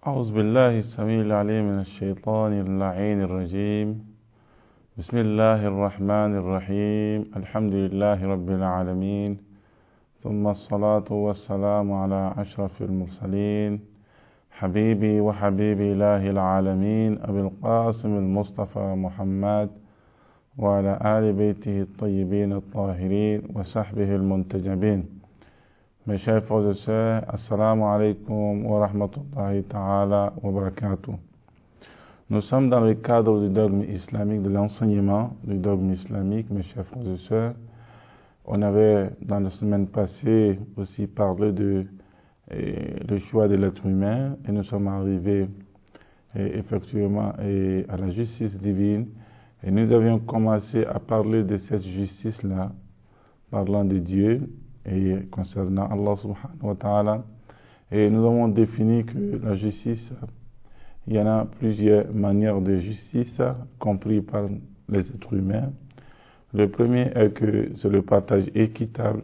أعوذ بالله السميع العليم من الشيطان اللعين الرجيم. بسم الله الرحمن الرحيم. الحمد لله رب العالمين، ثم الصلاة والسلام على أشرف المرسلين حبيبي وحبيب إله العالمين أبي القاسم المصطفى محمد وعلى آل بيته الطيبين الطاهرين وصحبه المنتجبين. Mes chers frères et sœurs, assalamu alaikum wa rahmatullahi ta'ala wa barakatuh. Nous sommes dans le cadre du dogme islamique, de l'enseignement du dogme islamique, mes chers frères et sœurs. On avait, dans la semaine passée, aussi parlé de le choix de l'être humain, et nous sommes arrivés effectivement à la justice divine, et nous avions commencé à parler de cette justice-là, parlant de Dieu, et concernant Allah subhanahu wa ta'ala, et nous avons défini que la justice, il y en a plusieurs manières de justice compris par les êtres humains. Le premier est que c'est le partage équitable.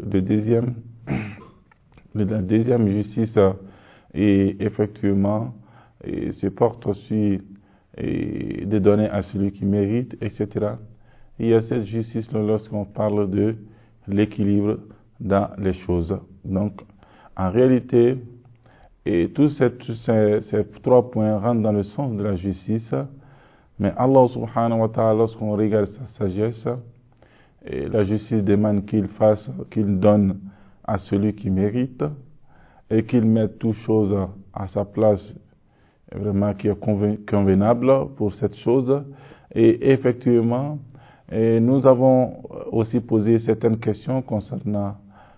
La deuxième justice et effectivement se porte aussi de donner à celui qui mérite, etc. Il y a cette justice lorsqu'on parle de l'équilibre dans les choses. Donc, en réalité, tous ces trois points rentrent dans le sens de la justice, mais Allah subhanahu wa ta'ala, lorsqu'on regarde sa sagesse, la justice demande qu'il donne à celui qui mérite, et qu'il mette toute chose à sa place, vraiment qui est convenable pour cette chose. Et effectivement, nous avons aussi posé certaines questions concernant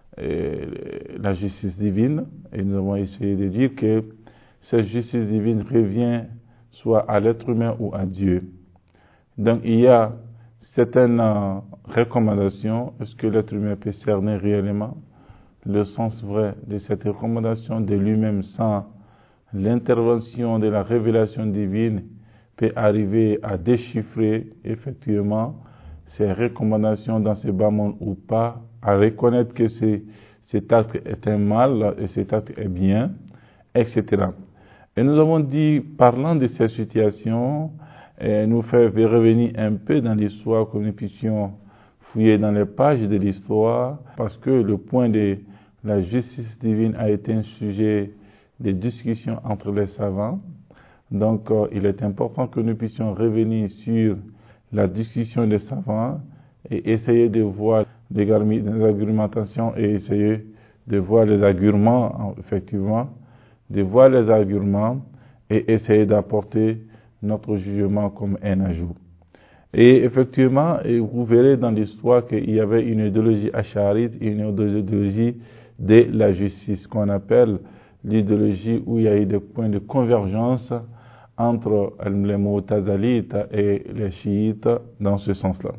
la justice divine, et nous avons essayé de dire que cette justice divine revient soit à l'être humain ou à Dieu. Donc il y a certaines recommandations. Est-ce que l'être humain peut cerner réellement le sens vrai de cette recommandation de lui-même sans l'intervention de la révélation divine, peut arriver à déchiffrer effectivement ces recommandations dans ce bas monde ou pas, à reconnaître que cet acte est un mal et cet acte est bien, etc. Et nous avons dit, parlant de cette situation, nous faire revenir un peu dans l'histoire, que nous puissions fouiller dans les pages de l'histoire, parce que le point de la justice divine a été un sujet de discussion entre les savants. Donc, il est important que nous puissions revenir sur la discussion des savants et essayer de voir des argumentations et essayer de voir les arguments, effectivement, de voir les arguments et essayer d'apporter notre jugement comme un ajout. Et effectivement, vous verrez dans l'histoire qu'il y avait une idéologie acharite et une idéologie de la justice, qu'on appelle l'idéologie où il y a eu des points de convergence entre les Mu'tazilites et les chiites dans ce sens-là.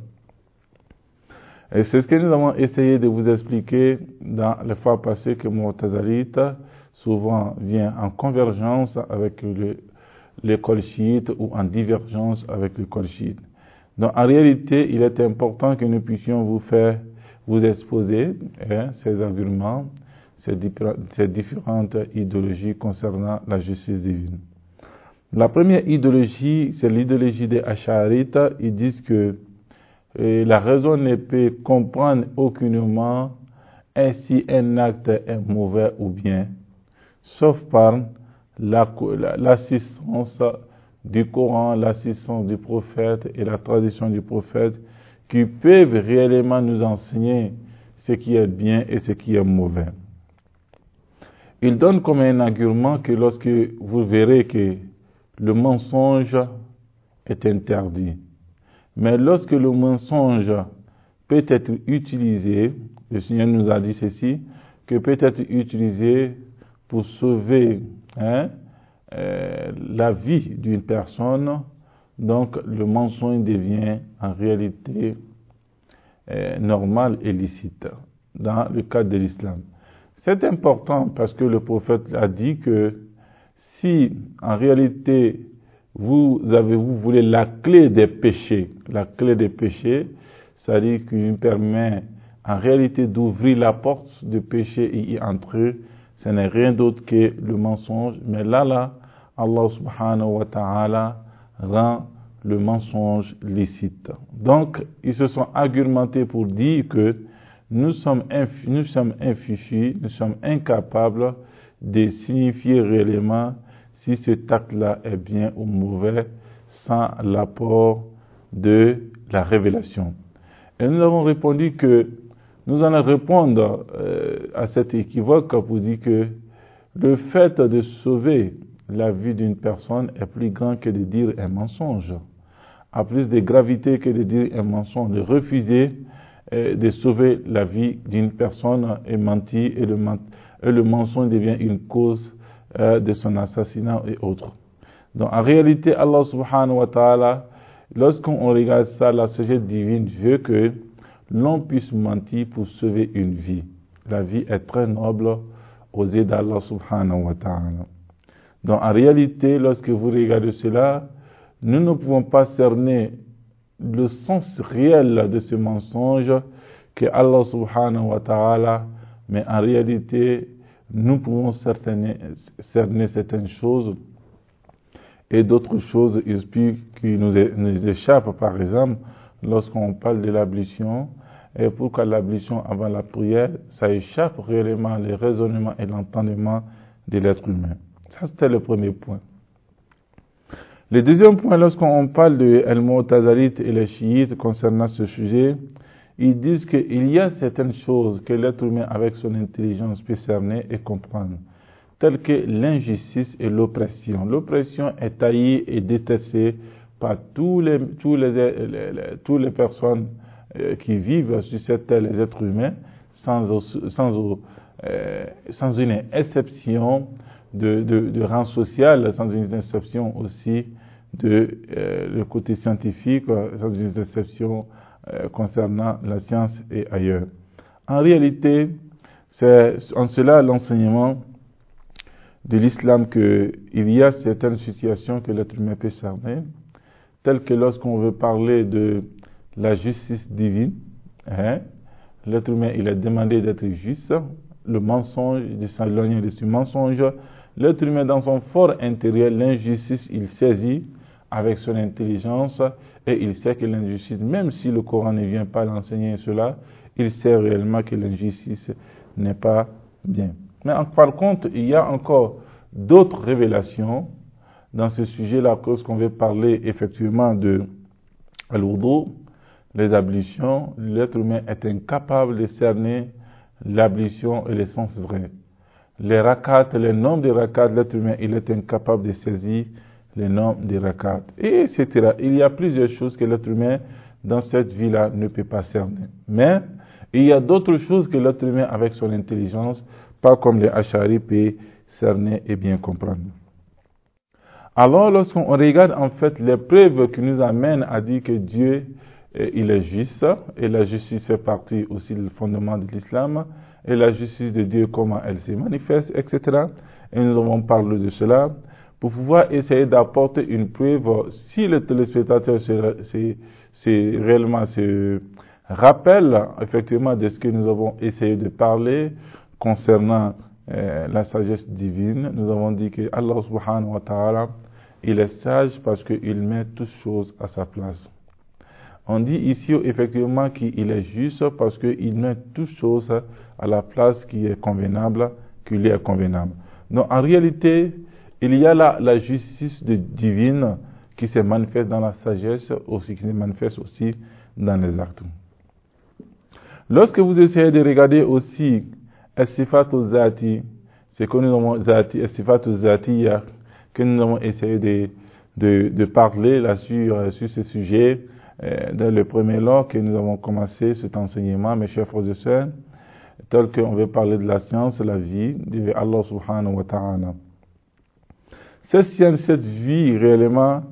Et c'est ce que nous avons essayé de vous expliquer dans les fois passées, que Mu'tazilite souvent vient en convergence avec l'école chiite ou en divergence avec l'école chiite. Donc en réalité, il est important que nous puissions vous exposer ces arguments, ces différentes idéologies concernant la justice divine. La première idéologie, c'est l'idéologie des Ash'arites. Ils disent que la raison ne peut comprendre aucunement si un acte est mauvais ou bien, sauf par l'assistance du Coran, l'assistance du prophète et la tradition du prophète, qui peuvent réellement nous enseigner ce qui est bien et ce qui est mauvais. Ils donnent comme un argument que lorsque vous verrez que le mensonge est interdit, mais lorsque le mensonge peut être utilisé, le Seigneur nous a dit ceci, que peut être utilisé pour sauver la vie d'une personne, donc le mensonge devient en réalité normal et licite dans le cadre de l'islam. C'est important parce que le prophète a dit que si en réalité vous voulez la clé des péchés, c'est-à-dire qui permet en réalité d'ouvrir la porte du péché et y entrer, ce n'est rien d'autre que le mensonge. Mais là, Allah subhanahu wa ta'ala rend le mensonge licite. Donc, ils se sont argumentés pour dire que nous sommes infichus, nous sommes incapables de signifier réellement si cet acte-là est bien ou mauvais sans l'apport de la révélation. Et nous avons répondu que nous allons répondre à cet équivoque pour dire que le fait de sauver la vie d'une personne est plus grand que de dire un mensonge, a plus de gravité que de dire un mensonge, de refuser de sauver la vie d'une personne et mentir, et le mensonge devient une cause de son assassinat et autres. Donc en réalité, Allah subhanahu wa ta'ala, lorsqu'on regarde ça, la sagesse divine veut que l'on puisse mentir pour sauver une vie. La vie est très noble aux yeux d'Allah subhanahu wa ta'ala. Donc en réalité, lorsque vous regardez cela, nous ne pouvons pas cerner le sens réel de ce mensonge que Allah subhanahu wa ta'ala, mais en réalité, nous pouvons cerner certaines choses et d'autres choses qui nous échappent. Par exemple, lorsqu'on parle de l'ablution, et pourquoi l'ablution avant la prière, ça échappe réellement le raisonnement et l'entendement de l'être humain. Ça, c'était le premier point. Le deuxième point, lorsqu'on parle de Al-Mu'tazilites et les chiites concernant ce sujet, ils disent qu'il y a certaines choses que l'être humain avec son intelligence peut cerner et comprendre, telles que l'injustice et l'oppression. L'oppression est taillée et détestée par toutes les personnes qui vivent sur cette terre, les êtres humains, sans une exception de rang social, sans une exception aussi le côté scientifique, sans une exception concernant la science et ailleurs. En réalité, c'est en cela l'enseignement de l'islam qu'il y a certaines situations que l'être humain peut cerner, telles que lorsqu'on veut parler de la justice divine, l'être humain il est demandé d'être juste, le mensonge, de s'éloigner de ce mensonge, l'être humain dans son fort intérieur, l'injustice il saisit avec son intelligence et il sait que l'injustice, même si le Coran ne vient pas l'enseigner cela, il sait réellement que l'injustice n'est pas bien. Mais par contre, il y a encore d'autres révélations dans ce sujet-là, lorsqu'on veut parler effectivement de al-wudu, les ablutions, l'être humain est incapable de cerner l'ablution et le sens vrai. Les rakats, le nombre de rakats, l'être humain, il est incapable de saisir le nombre de rakats, et etc. Il y a plusieurs choses que l'être humain, dans cette vie-là, ne peut pas cerner. Mais, il y a d'autres choses que l'être humain, avec son intelligence, pas comme les Ash'ari, peut cerner et bien comprendre. Alors, lorsqu'on regarde en fait les preuves qui nous amènent à dire que Dieu, il est juste, et la justice fait partie aussi du fondement de l'islam, et la justice de Dieu, comment elle se manifeste, etc. Et nous avons parlé de cela, pour pouvoir essayer d'apporter une preuve, si le téléspectateur réellement se rappelle effectivement de ce que nous avons essayé de parler concernant la sagesse divine. Nous avons dit que Allah subhanahu wa ta'ala, il est sage parce qu'il met toutes choses à sa place. On dit ici effectivement qu'il est juste parce qu'il met toutes choses à la place qui est convenable, qui lui est convenable. Donc en réalité, il y a la justice divine qui se manifeste dans la sagesse, aussi qui se manifeste aussi dans les actes. Lorsque vous essayez de regarder aussi as-sifatu zati, c'est que nous avons zati, as-sifatu zatiya, que nous avons essayé de parler là sur ce sujet dans le premier lors que nous avons commencé cet enseignement, mes chers frères et sœurs, tel qu'on veut parler de la science, la vie de Allah subhanahu wa ta'ala. Cette vie réellement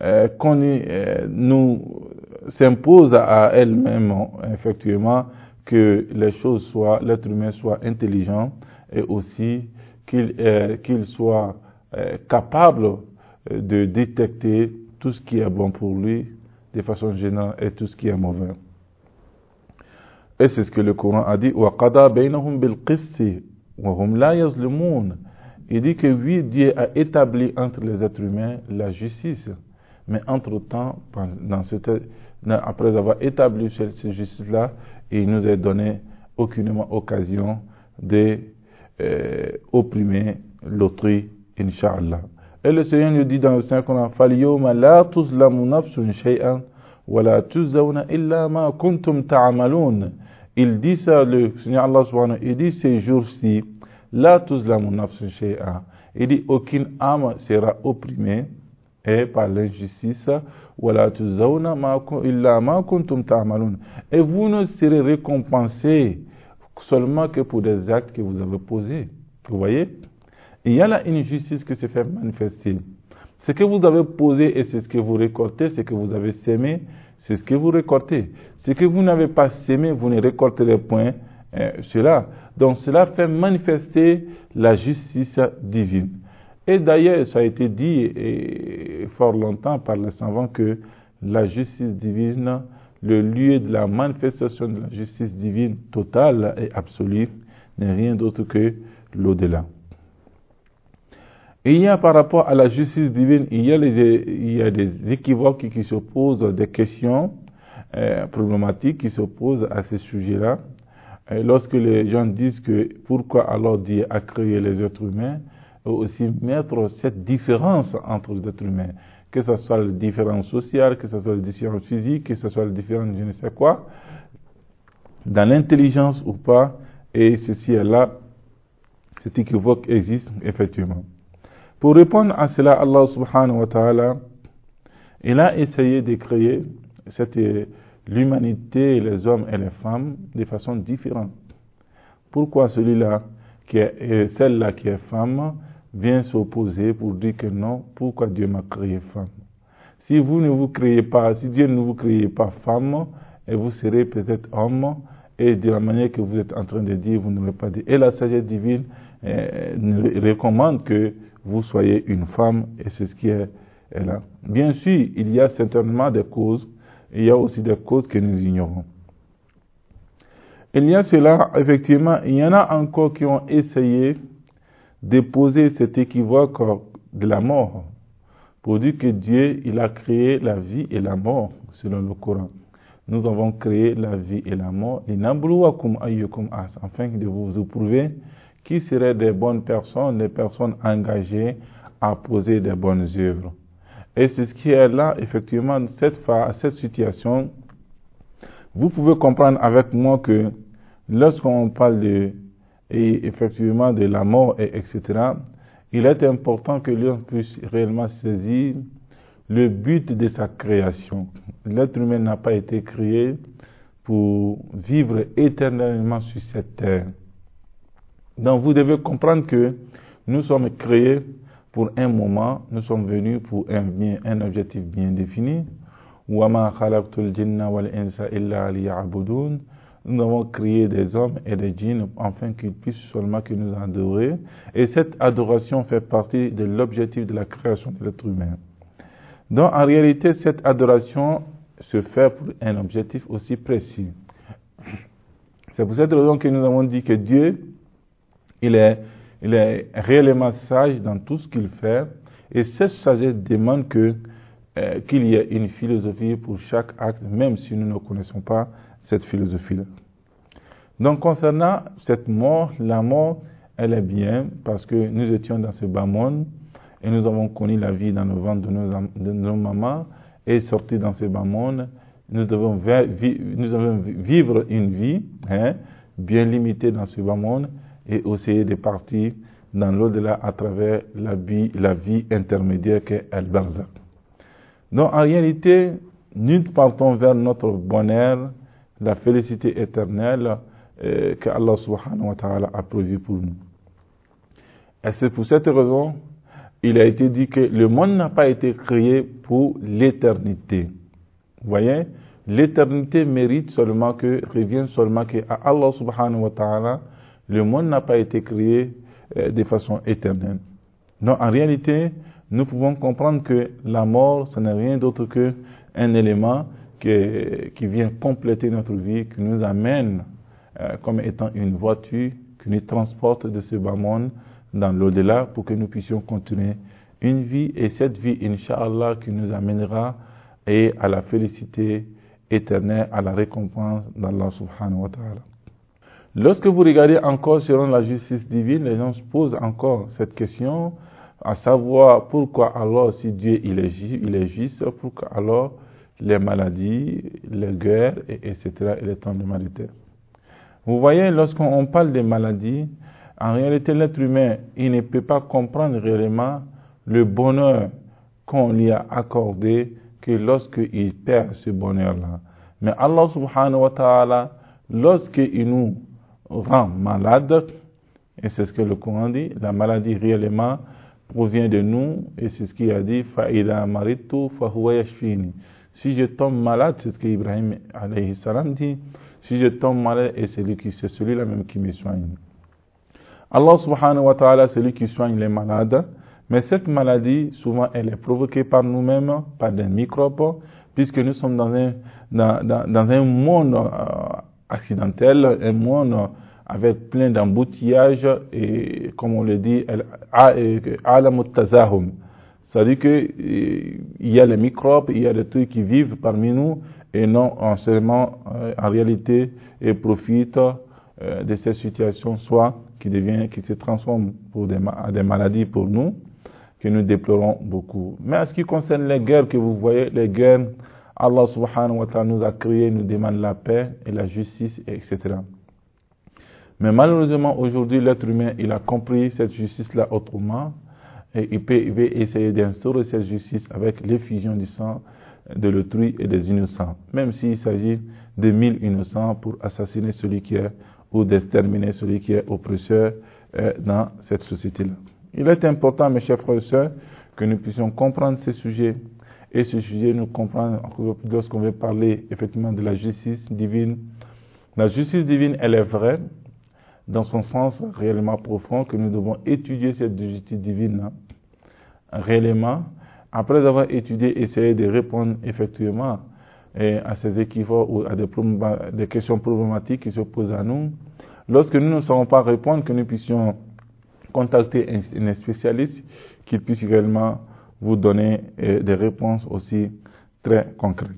nous s'impose à elle-même, effectivement, que les choses soient, l'être humain soit intelligent et aussi qu'il soit capable de détecter tout ce qui est bon pour lui de façon générale et tout ce qui est mauvais. Et c'est ce que le Coran a dit, وَقَضَى بَيْنَهُمْ بِالْقِسْطِ وَهُمْ لَا يَظْلِمُونَ. Il dit que oui, Dieu a établi entre les êtres humains la justice. Mais entre-temps, après avoir établi cette justice-là, il nous a donné aucunement occasion d'opprimer l'autrui, Inch'Allah. Et le Seigneur nous dit dans le Saint-Coran, فَالْيَوْمَ لَا تُظْلَمُ نَفْسٌ شَيْئًا وَلَا تُجْزَوْنَ إِلَّا مَا كُنْتُمْ تَعْمَلُونَ. Il dit ça, le Seigneur Allah subhanahu, il dit ces jours-ci, لَا تُظْلَمُ نَفْسٌ شَيْئًا. Il dit aucune âme sera opprimée et par l'injustice, وَلَا تُجْزَوْنَ إِلَّا مَا كُنْتُمْ تَعْمَلُونَ. Et vous ne serez récompensés seulement que pour des actes que vous avez posés. Vous voyez? Il y a là une justice qui se fait manifester. Ce que vous avez posé et c'est ce que vous récoltez, ce que vous avez sémé, c'est ce que vous récoltez. Ce que vous n'avez pas sémé, vous ne récolterez point cela. Donc cela fait manifester la justice divine. Et d'ailleurs, ça a été dit fort longtemps par les savants que la justice divine, le lieu de la manifestation de la justice divine totale et absolue, n'est rien d'autre que l'au-delà. Et il y a par rapport à la justice divine, il y a des équivoques qui se posent, des questions problématiques qui se posent à ce sujet-là. Lorsque les gens disent que pourquoi alors Dieu a créé les êtres humains, et aussi mettre cette différence entre les êtres humains, que ce soit la différence sociale, que ce soit la différence physique, que ce soit la différence je ne sais quoi, dans l'intelligence ou pas, et ceci est là, cet équivoque existe effectivement. Pour répondre à cela, Allah subhanahu wa ta'ala, il a essayé de créer l'humanité, les hommes et les femmes, de façon différente. Pourquoi celle-là qui est femme vient s'opposer pour dire que non, pourquoi Dieu m'a créé femme? Si vous ne vous créez pas, si Dieu ne vous créez pas femme, et vous serez peut-être homme, et de la manière que vous êtes en train de dire, vous n'aurez pas dit. Et la sagesse divine recommande que vous soyez une femme, et c'est ce qui est là. Bien sûr, il y a certainement des causes, il y a aussi des causes que nous ignorons. Il y a cela, effectivement, il y en a encore qui ont essayé de poser cet équivoque de la mort, pour dire que Dieu, il a créé la vie et la mort, selon le Coran. Nous avons créé la vie et la mort, afin de vous éprouver qui seraient des bonnes personnes, des personnes engagées à poser des bonnes œuvres. Et c'est ce qui est là, effectivement, cette situation. Vous pouvez comprendre avec moi que lorsqu'on parle effectivement de la mort, etc., il est important que l'homme puisse réellement saisir le but de sa création. L'être humain n'a pas été créé pour vivre éternellement sur cette terre. Donc vous devez comprendre que nous sommes créés pour un moment, nous sommes venus pour un objectif bien défini. وَمَا خَلَقْتُ الْجِنَّ وَالْإِنسَ إِلَّا لِيَعْبُدُونَ. Nous avons créé des hommes et des djinns afin qu'ils puissent seulement que nous adorer. Et cette adoration fait partie de l'objectif de la création de l'être humain. Donc en réalité, cette adoration se fait pour un objectif aussi précis. C'est pour cette raison que nous avons dit que Dieu, il est réellement sage dans tout ce qu'il fait. Et cette sagesse demande qu'il y ait une philosophie pour chaque acte, même si nous ne connaissons pas cette philosophie-là. Donc, concernant cette mort, la mort, elle est bien parce que nous étions dans ce bas monde et nous avons connu la vie dans le ventre de nos mamans et sortis dans ce bas monde. Nous devons vivre une vie bien limitée dans ce bas monde et essayer de partir dans l'au-delà à travers la vie intermédiaire qu'est Al-Barzakh. Donc, en réalité, nous partons vers notre bonheur, la félicité éternelle que Allah subhanahu wa ta'ala a prévu pour nous. Et c'est pour cette raison, il a été dit que le monde n'a pas été créé pour l'éternité. Vous voyez, l'éternité mérite seulement revient seulement à Allah subhanahu wa ta'ala. Le monde n'a pas été créé de façon éternelle. Donc, en réalité, nous pouvons comprendre que la mort, ce n'est rien d'autre qu'un élément qui vient compléter notre vie, qui nous amène comme étant une voiture, qui nous transporte de ce bas monde dans l'au-delà pour que nous puissions continuer une vie, et cette vie, Inch'Allah, qui nous amènera et à la félicité éternelle, à la récompense d'Allah subhanahu wa ta'ala. Lorsque vous regardez encore selon la justice divine, les gens se posent encore cette question, à savoir pourquoi alors, si Dieu il est juste, pourquoi alors les maladies, les guerres, etc., et les temps humanitaires. Vous voyez, lorsqu'on parle des maladies, en réalité, l'être humain, il ne peut pas comprendre réellement le bonheur qu'on lui a accordé que lorsqu'il perd ce bonheur-là. Mais Allah subhanahu wa ta'ala, lorsqu'il nous rend malades, et c'est ce que le Coran dit, la maladie réellement provient de nous, et c'est ce qu'il a dit, فَإِذَا مَرِضْتُ فَهُوَ يَشْفِينِ. Si je tombe malade, c'est ce qu'Ibrahim alayhi salam dit, si je tombe malade, et c'est celui-là même qui me soigne. Allah subhanahu wa ta'ala, c'est lui qui soigne les malades, mais cette maladie, souvent, elle est provoquée par nous-mêmes, par des microbes, puisque nous sommes dans un monde accidentel, un monde avec plein d'embouteillages, et comme on le dit, alamut tazahum. C'est-à-dire qu'il y a les microbes, il y a des trucs qui vivent parmi nous, et non seulement, en réalité, et profitent de cette situation, soit qui se transforme pour des maladies pour nous, que nous déplorons beaucoup. Mais en ce qui concerne les guerres que vous voyez, les guerres, Allah subhanahu wa ta'ala nous a créés, nous demande la paix et la justice, etc. Mais malheureusement, aujourd'hui, l'être humain, il a compris cette justice-là autrement, et il veut essayer d'instaurer cette justice avec l'effusion du sang de l'autrui et des innocents, même s'il s'agit de 1000 innocents pour assassiner celui qui est, ou d'exterminer celui qui est oppresseur dans cette société-là. Il est important, mes chers frères et sœurs, que nous puissions comprendre ces sujets, et ce sujet, nous comprendre lorsqu'on veut parler effectivement de la justice divine. La justice divine, elle est vraie, dans son sens réellement profond, que nous devons étudier cette justice divine réellement. Après avoir étudié, essayer de répondre effectivement à ces équivoques ou à des questions problématiques qui se posent à nous. Lorsque nous ne saurons pas répondre, que nous puissions contacter un spécialiste qui puisse réellement vous donner des réponses aussi très concrètes.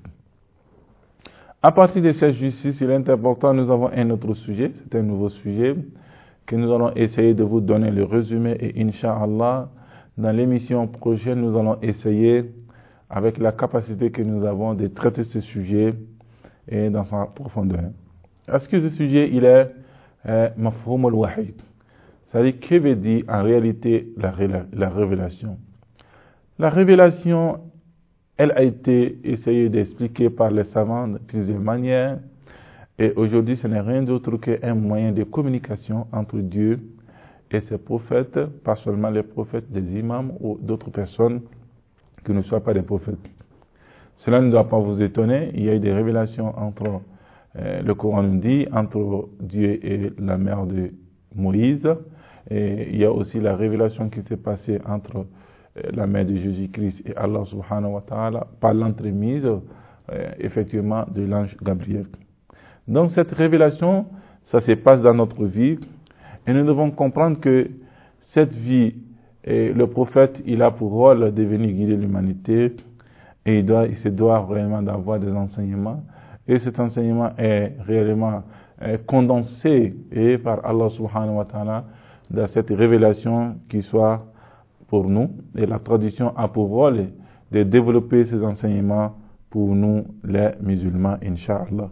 À partir de cette justice, il est important, nous avons un autre sujet, c'est un nouveau sujet, que nous allons essayer de vous donner le résumé, et Inch'Allah, dans l'émission prochaine, nous allons essayer, avec la capacité que nous avons, de traiter ce sujet et dans sa profondeur. Est-ce que ce sujet, il est mafhoum al-wahid? C'est-à-dire, que veut dire en réalité la révélation? La révélation, elle a été essayée d'expliquer par les savants de plusieurs manières, et aujourd'hui ce n'est rien d'autre qu'un moyen de communication entre Dieu et ses prophètes, pas seulement les prophètes, des imams ou d'autres personnes qui ne soient pas des prophètes. Cela ne doit pas vous étonner, il y a eu des révélations entre, le Coran nous dit, entre Dieu et la mère de Moïse, et il y a aussi la révélation qui s'est passée entre la mère de Jésus-Christ et Allah subhanahu wa ta'ala par l'entremise effectivement de l'ange Gabriel. Donc cette révélation, ça se passe dans notre vie, et nous devons comprendre que cette vie, le prophète, il a pour rôle de venir guider l'humanité, et il se doit réellement d'avoir des enseignements, et cet enseignement est réellement condensé par Allah subhanahu wa ta'ala dans cette révélation qui soit pour nous, et la tradition a pour rôle de développer ces enseignements pour nous les musulmans, Inch'Allah.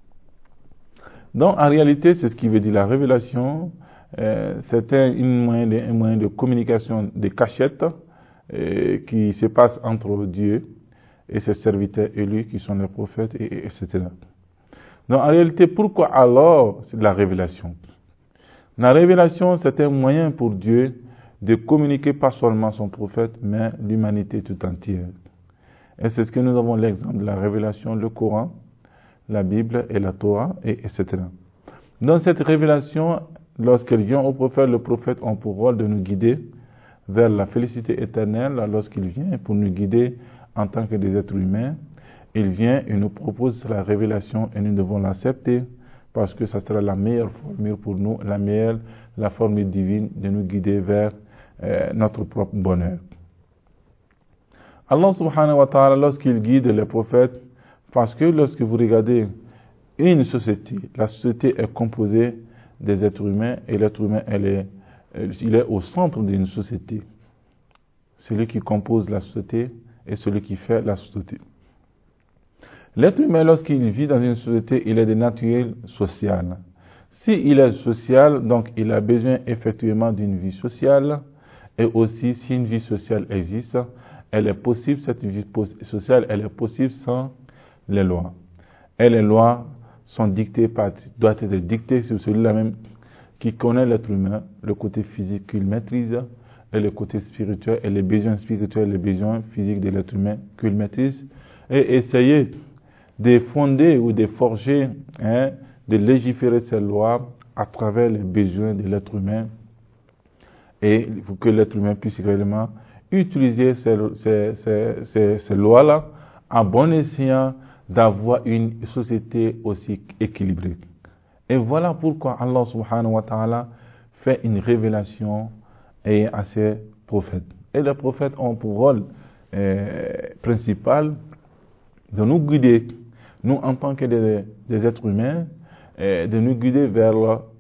Donc en réalité, c'est ce qui veut dire la révélation, c'est un moyen de communication de cachette qui se passe entre Dieu et ses serviteurs élus qui sont les prophètes, etc. Donc en réalité, pourquoi alors c'est la révélation? La révélation, c'est un moyen pour Dieu de communiquer pas seulement son prophète, mais l'humanité tout entière. Et c'est ce que nous avons l'exemple de la révélation, le Coran, la Bible et la Torah, etc. Dans cette révélation, lorsqu'elle vient au prophète, le prophète a pour rôle de nous guider vers la félicité éternelle. Lorsqu'il vient pour nous guider en tant que des êtres humains, il vient et nous propose la révélation, et nous devons l'accepter parce que ça sera la meilleure formule pour nous, la formule divine de nous guider vers notre propre bonheur. Allah subhanahu wa ta'ala, lorsqu'il guide les prophètes, parce que lorsque vous regardez une société, la société est composée des êtres humains et l'être humain, il est au centre d'une société. Celui qui compose la société et celui qui fait la société. L'être humain, lorsqu'il vit dans une société, il est de nature sociale. S'il est social, donc il a besoin effectivement d'une vie sociale, et aussi si une vie sociale existe, elle est possible, cette vie sociale, elle est possible sans les lois. Et les lois sont dictées doivent être dictées sur celui-là même qui connaît l'être humain, le côté physique qu'il maîtrise, et le côté spirituel, et les besoins spirituels, les besoins physiques de l'être humain qu'il maîtrise, et essayer de fonder ou de forger, de légiférer ces lois à travers les besoins de l'être humain, et pour que l'être humain puisse réellement utiliser ces lois-là à bon escient d'avoir une société aussi équilibrée. Et voilà pourquoi Allah subhanahu wa ta'ala fait une révélation à ses prophètes. Et les prophètes ont pour rôle principal de nous guider, nous en tant que des êtres humains, de nous guider vers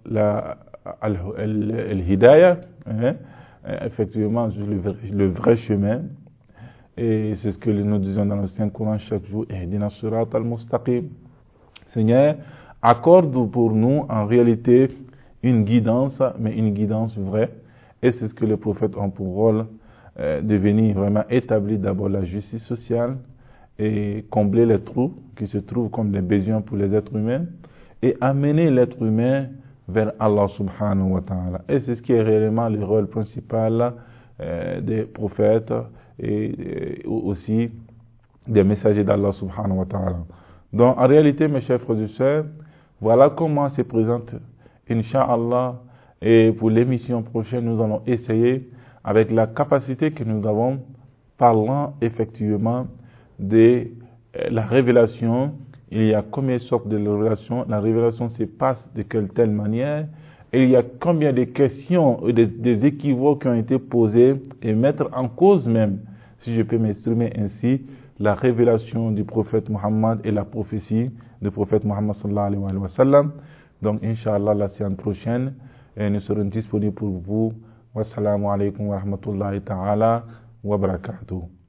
l'hidayah, effectivement le vrai chemin. Et c'est ce que nous disons dans le Saint-Coran chaque jour, Ihdina surat al-mustaqim. Seigneur, accorde pour nous en réalité une guidance, mais une guidance vraie. Et c'est ce que les prophètes ont pour rôle, de venir vraiment établir d'abord la justice sociale et combler les trous qui se trouvent comme des besoins pour les êtres humains et amener l'être humain vers Allah subhanahu wa ta'ala. Et c'est ce qui est réellement le rôle principal des prophètes et aussi des messagers d'Allah subhanahu wa ta'ala. Donc en réalité, mes chers frères et sœurs, voilà comment se présente, Inch'Allah, et pour l'émission prochaine, nous allons essayer, avec la capacité que nous avons, parlant effectivement de la révélation. Il y a combien de sortes de révélations, la révélation se passe de quelle telle manière, et il y a combien de questions, des équivoques qui ont été posés, et mettre en cause même, si je peux m'exprimer ainsi, la révélation du prophète Muhammad et la prophétie du prophète Muhammad sallallahu alayhi wa sallam. Donc, Inch'Allah, la séance prochaine, nous serons disponibles pour vous. Wassalamu alaikum wa rahmatullahi ta'ala wa barakatuh.